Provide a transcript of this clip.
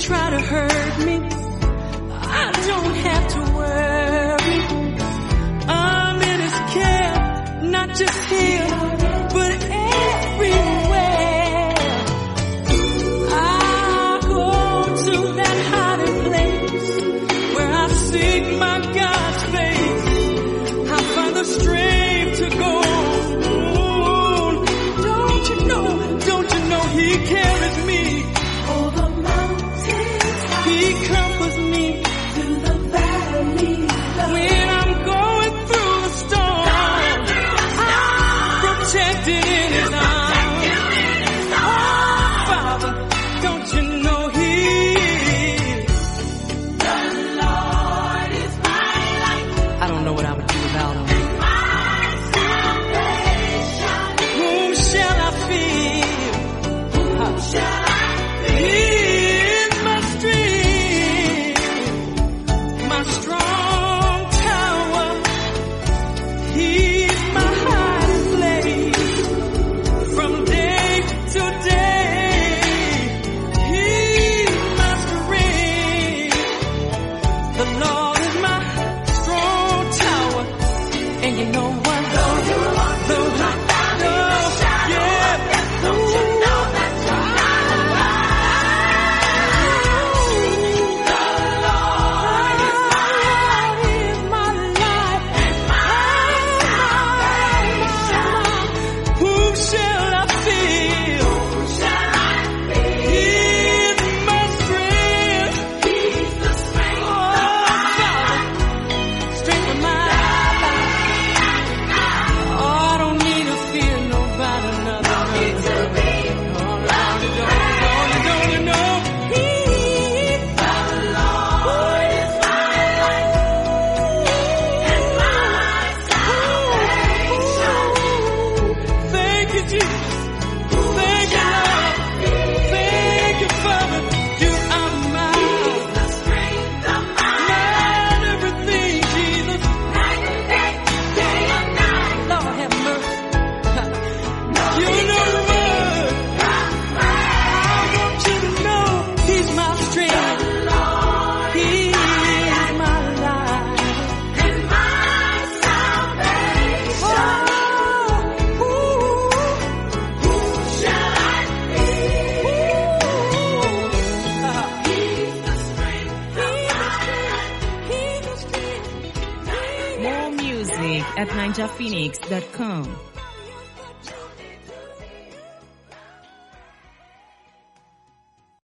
try to hurt me, I don't have to worry. I'm in His care, not just here, but everywhere. I go to that hiding place where I seek my God's face. I find the strength to go on. Don't you know He carries me over mountains. He comforts me through the valley. When I'm going through the storm, I'm protected in His arms. Oh, Father, don't you know He the Lord is my light. I don't know what I would do without Him. Whom shall I fear? He is my strength, my strong tower. He's my hiding place from day to day. He's my strength. The Lord is my strong tower. And you know what? At ninjaphoenix.com.